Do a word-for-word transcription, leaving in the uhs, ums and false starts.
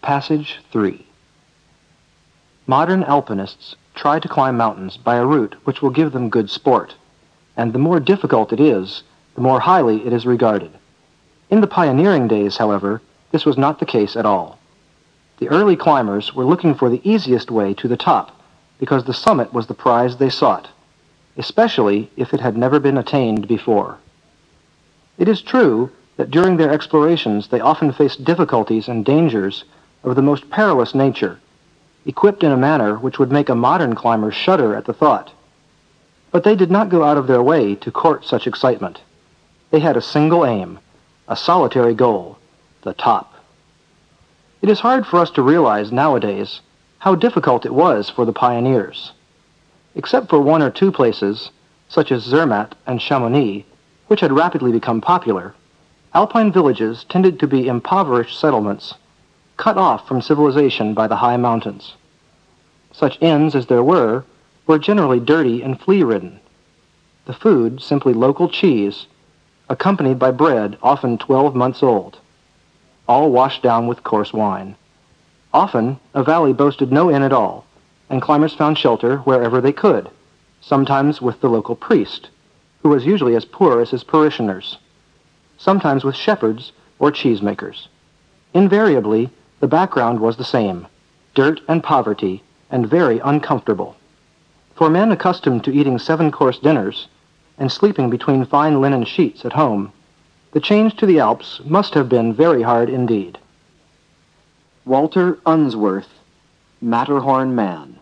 Passage three. Modern alpinists try to climb mountains by a route which will give them good sport, and the more difficult it is, the more highly it is regarded. In the pioneering days, however, this was not the case at all. The early climbers were looking for the easiest way to the top, because the summit was the prize they sought, especially if it had never been attained before. It is true that during their explorations they often faced difficulties and dangers of the most perilous nature, equipped in a manner which would make a modern climber shudder at the thought. But they did not go out of their way to court such excitement. They had a single aim, a solitary goal, the top. It is hard for us to realize nowadays how difficult it was for the pioneers. Except for one or two places, such as Zermatt and Chamonix, which had rapidly become popular, alpine villages tended to be impoverished settlements, cut off from civilization by the high mountains. Such inns as there were, were generally dirty and flea-ridden. The food simply local cheese, accompanied by bread often twelve months old, all washed down with coarse wine. Often, a valley boasted no inn at all, and climbers found shelter wherever they could, sometimes with the local priest, who was usually as poor as his parishioners, sometimes with shepherds or cheesemakers. Invariably, the background was the same, dirt and poverty, and very uncomfortable. For men accustomed to eating seven-course dinners and sleeping between fine linen sheets at home, the change to the Alps must have been very hard indeed. Walter Unsworth, Matterhorn Man.